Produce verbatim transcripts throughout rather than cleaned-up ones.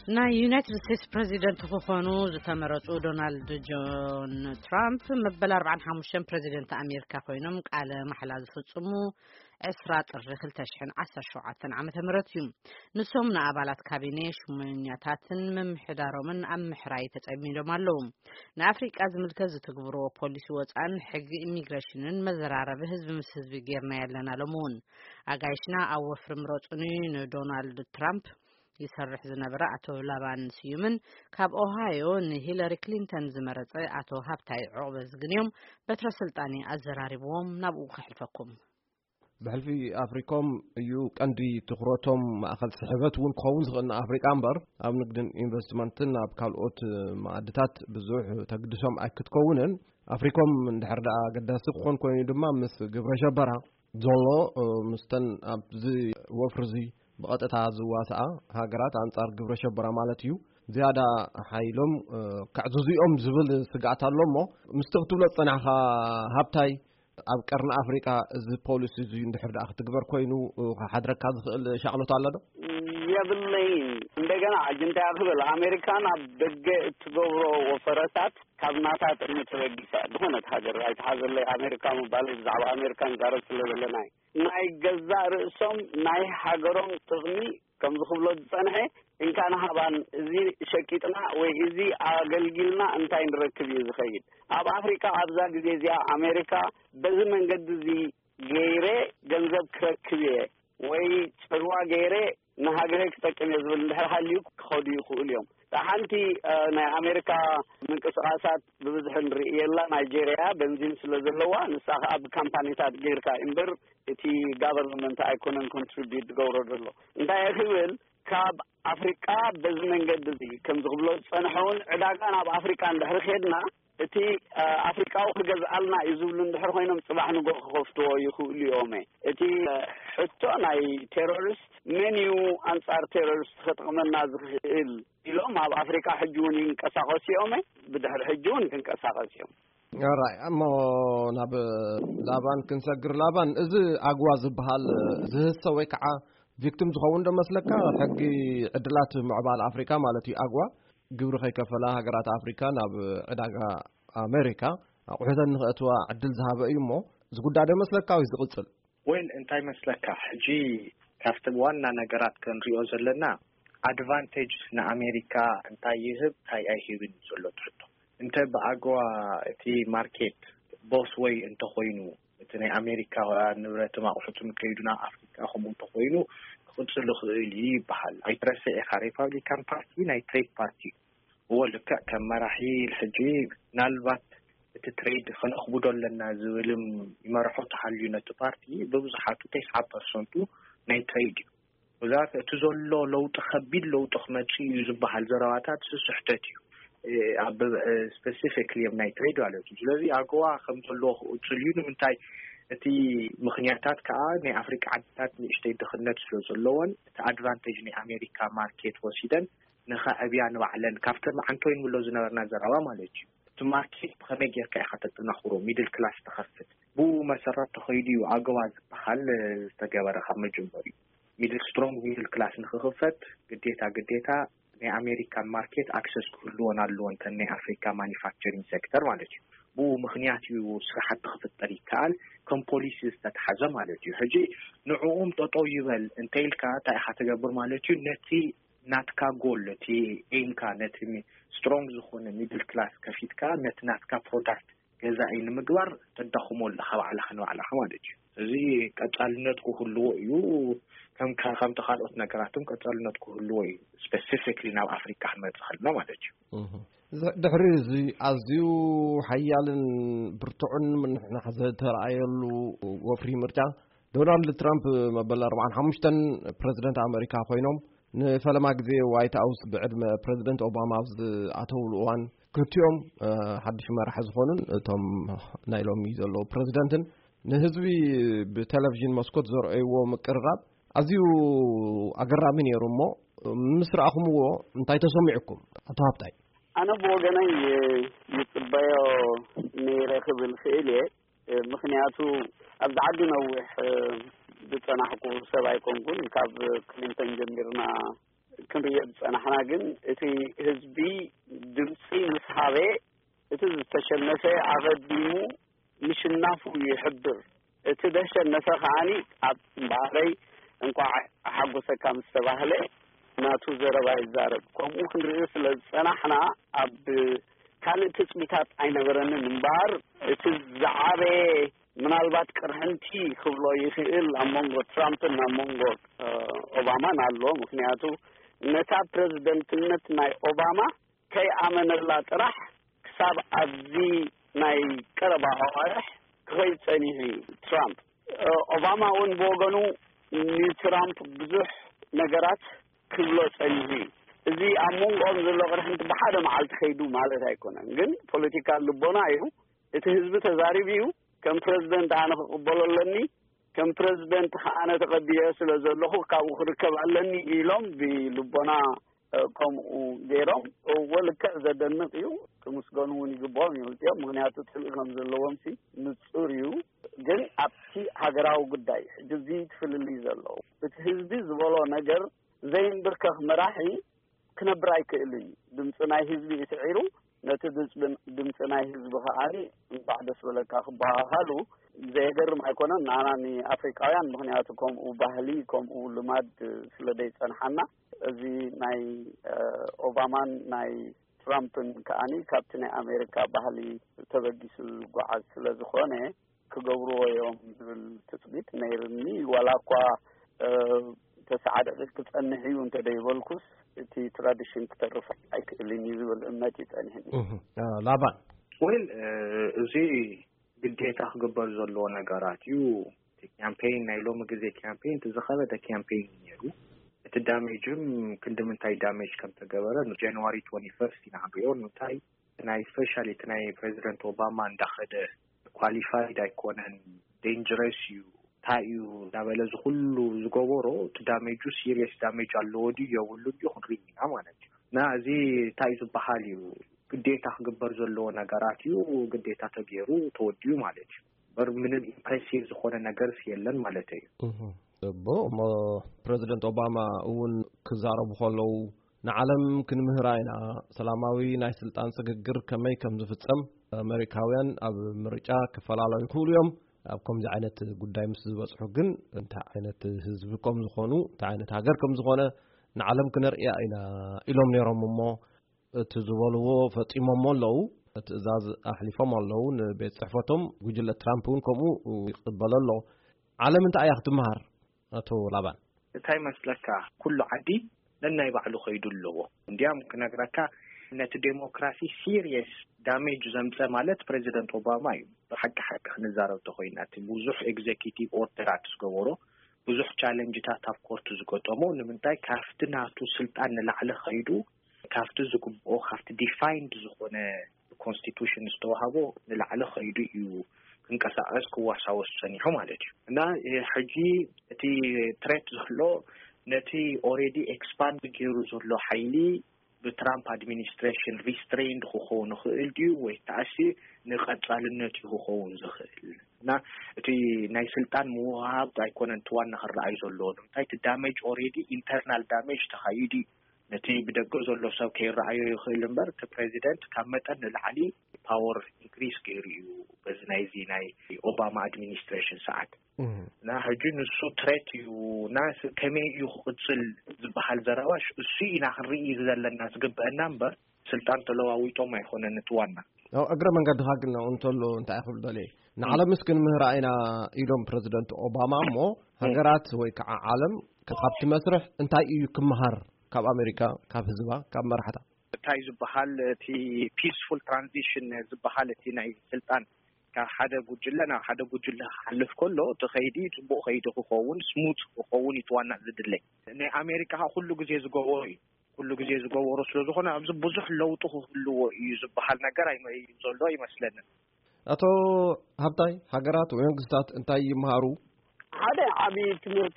نا يونايتد ستيتس بريزيدنت خوخونو زتمرصو دونالد جون ترامب مبل أربعة وخمسين بريزيدنت أمريكا خوينم قال محلا زفصمو إسرات الرخل تشحن عشر شعاتن عام تمرتيوم نسومنا أبالات كابينيش ومنياتاتن ممحدارو من أم محراي تتعبين لهم نافريك أزمل كز تقبرو بوليسي وطعن حق إميغراشنن مزرارة بهزب مسهزب غيرنا يلنا لمون أغايشنا أو فرمروتونين دونالد ترامب يسرح زنبرة أتو لابان سيومن كاب أوهايو نهيلاري كلينتون زمرت أتو هابتاي عقبز غنيوم بتر سلطاني أزراري بوم نابو خحلفكم بحلفي أفريكوم يو كاندي تخروتهم أخذ سحبت ون كونز غن أفريكا أمبر أم نقدن إنفستمنتن أب كالوت معدتات بزوح تقدسهم أكد كونن أفريكوم من دحردا قداسي خون كوني دما مس قبر شبرا زولو مستن أب زي وفرزي بقطعة زواسعة هاجرات أنصار قبر شبرا مالتيو زيادة حيلهم كعزوزيهم زبل سقعت اللهم مستقبل صنعها هابتاي أب كرن أفريقيا زي بوليسي زي ندحر أخذ تقبر كوينو حدرك هذا شغله تعالى ده يا بالله عندنا عجنت أخذ أمريكان بدق تقبروا وفرسات كابناتات المتوقفة هنا تهاجر رايت هذا اللي أمريكا مبالغ زعوا أمريكان زارت اللي ناي ناي جزار رسم ناي حجرهم تغني كم زخبلات صنعه إن كان هبان زي شكيتنا وإزي أقلقلنا أنتين ركب يزخيل أب أفريقيا أبزاق زي زي أمريكا بزمن قد زي غيره جنزب كركبيه وي شروا غيره نهاجرك تكن يزول هاليوك خدي خو اليوم تحنتي نا أمريكا من قصاصات ببزحن ريلا نيجيريا بنزين سلزلوا نساخ أب كامباني تات غيركا إمبر تي government أيكونن contribute جورودلو إنتا يخيل كاب أفريقيا بزمن قد زي كم زغبلو صنحون عداقان أب أفريقيا ندحر خيدنا تي أفريقيا وخجز ألنا يزولون دحر خوينهم صباح نقول خفتو يخو اليومي تي حتى ناي terrorist منيو أنصار terrorist خطقنا نازل اليوم أب أفريقيا حجون كساقس يومي بدحر حجون كن كساقس يوم راي أما ناب لابان كنسجر لابان إذا أجواز بحال إذا سوي كعا victim زخون ده مسلكا حقي عدلات معبال أفريقيا مالتي أجوا جبر خي كفلا هجرات أفريقيا ناب عداقة أمريكا وحدا نغتوا عدل ذهب أيمو زقود ده مسلكا ويزقصل وين أنتي مسلكا جي كافتب وانا نجارات كان ريوز لنا advantage نا أمريكا أنتي يهب هاي أي هيبين زلوا تحطه أنت بأجوا تي ماركت both way أنت خوينو تني أمريكا نورت ما أخذتم كيدنا أفريقيا هم تخوينو كنت سلخلي بحال أي ترسي خريفة اللي كان بارتي ناي تريد بارتي هو اللي كان مراحيل حجيب نالبات تتريد خن أخبودون لنا زولم يمرحوا تحلينا تبارتي بوزحاتو تسعة برسنتو ناي تريد وذاك تزولو لو تخبيل لو تخمتشي يزبح الزرواتات سسحتتيو أب specifically of nitrate على الجلوي أقوى خمس الله وتريون من تاي تي مخنياتات كأني أفريقيا عدات نشتي دخلنا تسلوز اللون تأدفانتج ني أمريكا ماركت وسيدن نخا أبيان وعلن كافتر معنتوين ولوزنا ورنازر مالج تماركت بخميجر كأي حتى تنخرو ميدل كلاس تخفت بو مسارات تخيدي وأقوى بحال تجاور خمس جمهوري ميدل سترونج ميدل كلاس نخفت قديتا قديتا ني أمريكان ماركت أكسس كلون اللون تني أفريقيا مانيفاكتشرينج سيكتور مالتي بو مخنياتي وسرحة تخفت طريقال كم بوليسيز تتحزم مالتي هجي نعوم تطويبل انتيلكا تايحة تقبر مالتي نتي ناتكا جول تي إنكا نتي سترونج زخون ميدل كلاس كفيتكا نت ناتكا برودكت جزا أين مقبر تدخمو لخوا على خنو على حوالتي زي كتالنتكو هلو يو كم كان خم تخلص نكراتهم كتالنتكو هلو specifically now Africa ما تخلنا مالتي دحريزي أزيو حيالن برتعن من إحنا حزت رأيلو وفري مرجع دونالد ترامب مبلغ أربعة خمسين بريزيدنت أمريكا خوينهم فلما جزي وايت هاوس بعد ما بريزيدنت أوباما عطول وان كتيوم حدش ما راح يزخونن توم نايلوم يزلو بريزيدنتن نهزبي بتلفزيون مسكوت زر أيوة مقرب أزيو أقرب من يرومو مصر أخمو انتي تسمعكم أتوابتاي أنا بوجنا يتبايو نيرخب الخيلة مخنياتو أبعد نوح بتنا حكوا سبعة كونكون كاب كلينتون جميرنا ክንሪኦ ዝጸናሕና ግን እቲ ህዝቢ ድምፂ ምስ ሃበ እቲ ዝተሸነፈ ኣቐዲሙ ምሽናፉ ይሕብር እቲ ደሸነፈ ከዓኒ ኣብ ባህረይ እንኳዕ ሓጎሰካ ምስ ተባህለ ናቱ ዘረባ ይዛረብ ከምኡ ክንሪኦ ስለ ዝጸናሕና ኣብ ካልእ ትጽቢታት ኣይነበረንን እምበር እቲ ዝዓበየ ምናልባት ቅርሕንቲ ክብሎ ይኽእል ኣብ መንጎ ትራምፕን ኣብ መንጎ ኦባማን ኣሎ ምክንያቱ ነታ ፕሬዝደንትነት ናይ ኦባማ ከይኣመነላ ጥራሕ ክሳብ ኣብዚ ናይ ቀረባ ኣዋርሕ ክኸይድ ጸኒሑ ትራምፕ ኦባማ እውን ብወገኑ ንትራምፕ ብዙሕ ነገራት ክብሎ ጸኒሑ እዚ ኣብ መንጎኦም ዘሎ ቅርሕንቲ ብሓደ መዓልቲ ከይዱ ማለት ኣይኮነን ግን ፖለቲካ ልቦና እዩ እቲ ህዝቢ ተዛሪብ እዩ ከም ፕሬዝደንት ኣነ ክቕበሎ ኣለኒ ከም ፕሬዝደንት ከኣነ ተቐቢለ ስለ ዘለኹ ካብኡ ክርከብ ኣለኒ ኢሎም ብልቦና ከምኡ ገይሮም ወልክዕ ዘደንቕ እዩ ክምስገኑ እውን ይግብኦም ይምልጥዮም ምክንያቱ ትልእ ከም ዘለዎም ሲ ንጹር እዩ ግን ኣብቲ ሃገራዊ ጉዳይ ሕጂ ትፍልልይ ዘለዉ እቲ ህዝቢ ዝበሎ ነገር ዘይንብርከኽ መራሒ ክነብር ኣይክእልን ድምፂ ናይ ህዝቢ ይስዒሩ ነቲ ድምፂ ናይ ህዝቢ ከዓኒ እንኳዕ ደስ በለካ ክበሃሉ ዘየገርም ኣይኮነን ንኣና ንኣፍሪካውያን ምክንያቱ ከምኡ ባህሊ ከምኡ ልማድ ስለ ደይጸንሓና እዚ ናይ ኦባማን ናይ ትራምፕን ከዓኒ ካብቲ ናይ ኣሜሪካ ባህሊ ተበጊሱ ዝጓዓዝ ስለ ዝኾነ ክገብርዎ እዮም ዝብል ትጽቢት ነይርኒ ዋላ እኳ ተሰዓደቂ ክጸንሕ እዩ እንተደይበልኩስ እቲ ትራዲሽን ክተርፍ ኣይክእልን ዝብል እምነት ይጸንሕኒ ላባን ወይል እዚ ግዴታ ክግበር ዘለዎ ነገራት እዩ ካምፔይን ናይ ሎሚ ግዜ ካምፔይን ተዘኸበተ ካምፔይን ነይሩ እቲ ዳሜጅም ክንድምንታይ ዳሜጅ ከም ተገበረ ጃንዋሪ twenty-first ኢናብዮ እንታይ ናይ ስፔሻሊ እቲ ናይ ፕሬዚደንት ኦባማ እንዳኸደ ኳሊፋይድ ኣይኮነን ዴንጀረስ እዩ ታዩ ዳበለ ዝኩሉ ዝገበሮ እቲ ዳሜጁ ሲሪየስ ዳሜጅ ኣለዎ ድዩ የብሉ ድዩ ክንሪኢና ማለት እዩ ና እዚ ታይ ዝበሃል እዩ ግዴታ ክግበር ዘለዎ ነገራት እዩ ግዴታ ተገይሩ ተወዲዩ ማለት እዩ በር ምንም ኢምፕሬሲቭ ዝኾነ ነገር የለን ማለት እዩ ቦ ፕሬዚደንት ኦባማ እውን ክዛረቡ ከለው ንዓለም ክንምህራይና ሰላማዊ ናይ ስልጣን ጽግግር ከመይ ከም ዝፍጸም ኣሜሪካውያን ኣብ ምርጫ ክፈላለዩ ይኽእሉ እዮም ኣብ ከምዚ ዓይነት ጉዳይ ምስ ዝበጽሑ ግን እንታይ ዓይነት ህዝቢ ከም ዝኾኑ እንታይ ዓይነት ሃገር ከም ዝኾነ ንዓለም ክነርእያ ኢና ኢሎም ነይሮም እሞ እቲ ዝበልዎ ፈጺሞሞ ኣለዉ ትእዛዝ ኣሕሊፎም ኣለዉ ንቤት ጽሕፈቶም ጉጅለ ትራምፕ እውን ከምኡ ይቕበሎ ኣሎ ዓለም እንታይ እያ ክትመሃር ኣቶ ላባን እንታይ መስለካ ኩሉ ዓዲ ነናይ ባዕሉ ኸይዱ ኣለዎ እንዲያም ክነግረካ ነቲ ዴሞክራሲ ሲሪየስ ዳሜጅ ዘምፀ ማለት ፕሬዚደንት ኦባማ እዩ ብሓቂ ሓቂ ክንዛረብ ተኾይና እቲ ብዙሕ ኤግዜኪቲቭ ኦርደራት ዝገበሮ ብዙሕ ቻሌንጅታት ኣብ ኮርት ዝገጠሞ ንምንታይ ካፍቲ ናቱ ስልጣን ንላዕሊ ኸይዱ ካፍቲ ዝግብኦ ካፍቲ ዲፋይንድ ዝኾነ ኮንስቲቱሽን ዝተዋሃቦ ንላዕሊ ኸይዱ እዩ ክንቀሳቀስ ክዋሳወስ ጸኒሑ ማለት እዩ እና ሕጂ እቲ ትሬት ዘሎ ነቲ ኦሬዲ ኤክስፓንድ ገይሩ ዘሎ ሓይሊ በትራምፕ አድሚኒስትሬሽን ሪስትሬንድ ክኾን ይኽእል ድዩ ወይ ታሲ ንቐጻልነት ይኽውን ዝኽእል እና እቲ ናይ ስልጣን ምውሃብ ኣይኮነን ትዋና ክረኣይ ዘሎ እንታይ እቲ ዳሜጅ ኦሬዲ ኢንተርናል ዳሜጅ ተኻይዲ ነቲ ብደገ ዘሎ ሰብ ከይረኣዮ ይኽእል እምበር እቲ ፕሬዚደንት ካብ መጠን ንላዕሊ ፓወር ኢንክሪስ ገይሩ እዩ በዚ ናይዚ ናይ ኦባማ አድሚኒስትሬሽን ሰዓት እና ሕጂ ንሱ ትሬት እዩ እና ከመይ እዩ ክቕፅል ዝበሃል ዘረባሽ እሱ ኢና ክንርኢ ዘለና ዝግበአና እምበር ስልጣን ተለዋዊጦም ኣይኮነን ትዋና ኣው እግረ መንገድኻ ግን እንተሎ እንታይ ክብል ደልየ ንዓለም ምስክን ምህራይና ኢሎም ፕሬዚደንት ኦባማ እሞ ሃገራት ወይ ከዓ ዓለም ካብቲ መስርሕ እንታይ እዩ ክመሃር ካብ ኣሜሪካ ካብ ህዝባ ካብ መራሕታ እንታይ ዝበሃል እቲ ፒስፉል ትራንዚሽን ዝበሃል እቲ ናይ ስልጣን ካብ ሓደ ጉጅለ ናብ ሓደ ጉጅለ ሓልፍ ከሎ ተኸይዲ ጽቡቕ ኸይዲ ክኸውን ስሙት ክኸውን ይትዋና ዝድለ ናይ ኣሜሪካ ኩሉ ግዜ ዝገበሮ እዩ ኩሉ ግዜ ዝገበሮ ስለ ዝኾነ ኣብዚ ብዙሕ ለውጢ ክህልዎ እዩ ዝበሃል ነገር ኣይ ዘሎ ይመስለኒ ኣቶ ሃብታይ ሃገራት ወይ መንግስታት እንታይ ይመሃሩ ሓደ ዓብዪ ትምህርቲ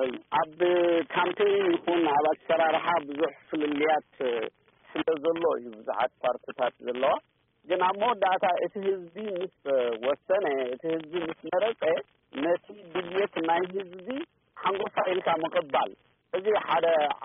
ኣብ ካምፔይን ይኹን ኣብ ኣሰራርሓ ብዙሕ ፍልልያት ስለ ዘሎ እዩ ብዙሓት ፓርቲታት ዘለዋ ግን ኣብ መወዳእታ እቲ ህዝቢ ምስ ወሰነ እቲ ህዝቢ ምስ መረፀ ነቲ ድልየት ናይ ህዝቢ ሓንጎፋ ኢልካ ምቕባል እዚ ሓደ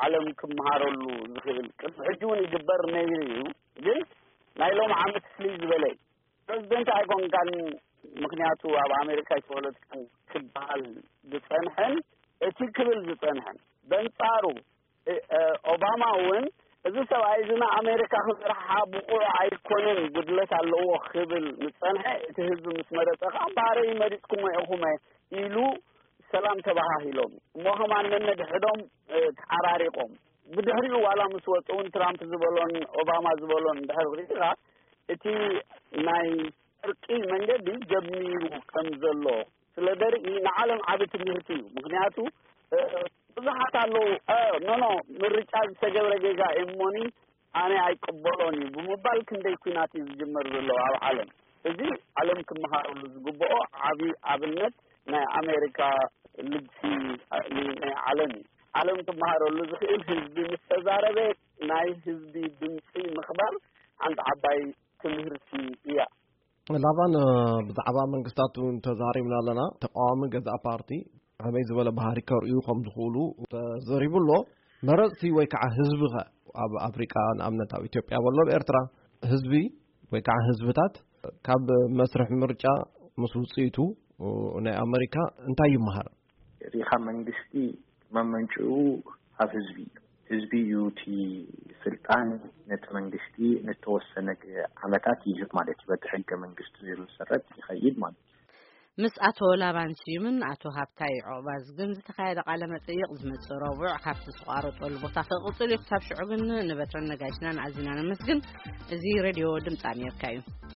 ዓለም ክመሃረሉ ዝኽእል ቅድሕጁን ይግበር ነይሩ ግን ናይሎም ዓመት ፍልይ ዝበለ ፕሬዚደንት ኣይኮንካን ምክንያቱ ኣብ ኣሜሪካ ፖለቲካን ክበሃል ዝጸንሐን እቲ ክብል ዝጸንሐን በንጻሩ ኦባማ እውን እዚ ሰብኣይ ዝና ኣሜሪካ ክስራሕ ብቑዕ ኣይኮነን ጉድለት ኣለዎ ክብል ምጸንሐ እቲ ህዝቢ ምስ መረፀኻ ባረይ መሪፅኩም ኢኹም ኢሉ ሰላም ተባሂሎም እሞ ከማን ነድሕዶም ተዓራሪቆም ብድሕሪኡ ዋላ ምስ ወጡን ትራምፕ ዝበሎን ኦባማ ዝበሎን ድሕሪ ሪኢኻ እቲ ናይ እርቂ መንገዲ ጀሚሩ ከም ዘሎ ስለ ደርኢ ንዓለም ዓብ ትምህርቲ እዩ ምክንያቱ ብዙሓት ኣለዉ ኖኖ ምርጫ ዝተገብረ ጌጋ እሞኒ ኣነ ኣይቅበሎን እዩ ብምባል ክንደይ ኩናት እዩ ዝጅመር ዘሎ ኣብ ዓለም እዚ ዓለም ክመሃረሉ ዝግብኦ ዓብዪ ኣብነት ናይ ኣሜሪካ ልብሲ ናይ ዓለም እዩ ዓለም ክመሃረሉ ዝኽእል ህዝቢ ምስ ተዛረበ ናይ ህዝቢ ድምፂ ምኽባር ሓንቲ ዓባይ ትምህርቲ እያ ላባን ብዛዕባ መንግስታት ተዛሪብና ኣለና ተቃዋሚ ገዛእ ፓርቲ ከመይ ዝበለ ባህሪ ከርእዩ ከም ዝኽእሉ ተዘሪቡሎ መረፅቲ ወይ ከዓ ህዝቢ ኣብ ኣፍሪቃ ንኣብነት ኣብ ኢትዮጵያ ወሎ ኤርትራ ህዝቢ ወይ ከዓ ህዝብታት ካብ መስርሕ ምርጫ ምስ ውፅኢቱ ናይ ኣሜሪካ እንታይ ይመሃር ሪኻ መንግስቲ መመንጭኡ ኣብ ህዝቢ ህዝቢ ዩቲ ስልጣን ነቲ መንግስቲ ነተወሰነ ዓመታት ይህብ ማለት እዩ በቲ ሕገ መንግስቲ ዝመሰረት ይኸይድ ማለት እዩ ምስ ኣቶ ላባን ስዩምን ኣቶ ሃብታይ ዖባዝ ግን ዝተኻየደ ቃለ መጠይቕ ዝመጽእ ረቡዕ ካብቲ ዝቋረፀሉ ቦታ ክቕፅል እዩ ክሳብ ሽዑ ግን ንበትረን ነጋሽናን ኣዚና ነመስግን እዚ ሬድዮ ድምፂ ኣሜሪካ እዩ